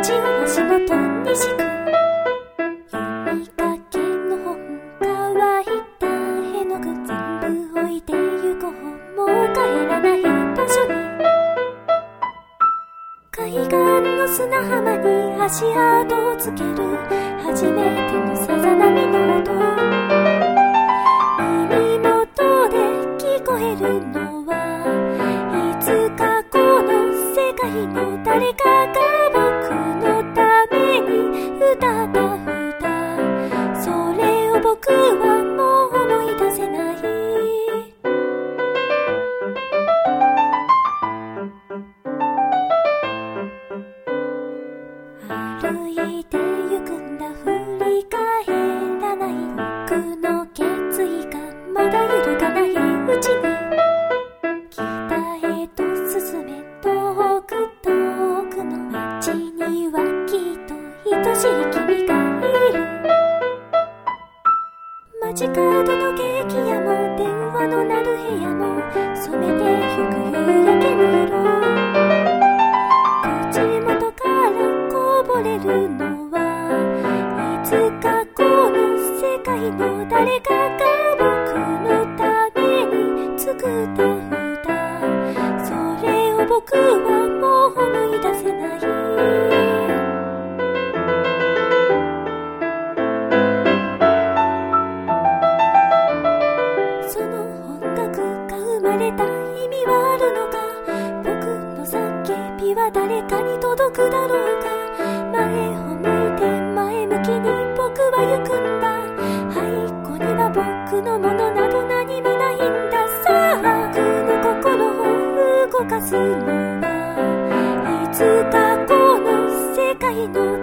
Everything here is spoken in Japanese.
街を足元に敷く読みかけの本乾いた絵の具全部置いてゆこうもう帰らない場所に海岸の砂浜に足跡をつける初めてのさざ波の音耳元で聞こえるのはいつかこの世界の誰かが僕のために歌った歌それを僕はもう思い出せない歩いてゆくんだ振り返らない僕の決意がまだ揺るがないうちに北へと進め遠く遠くの街にはきっと愛しい君がいる街角のケーキ屋も電話の鳴る部屋も染めてゆく夕焼けの色口元からこぼれるのはいつかこの世界の誰かが僕のために作った歌それを僕はもう思い出せないその音楽が生まれた意味はあるのか僕の叫びは誰かに届くだろうか前を向いて前向きに僕は行くんだ背後には僕のものなど何もないんださあ僕の心を動かすのはいつかこの世界の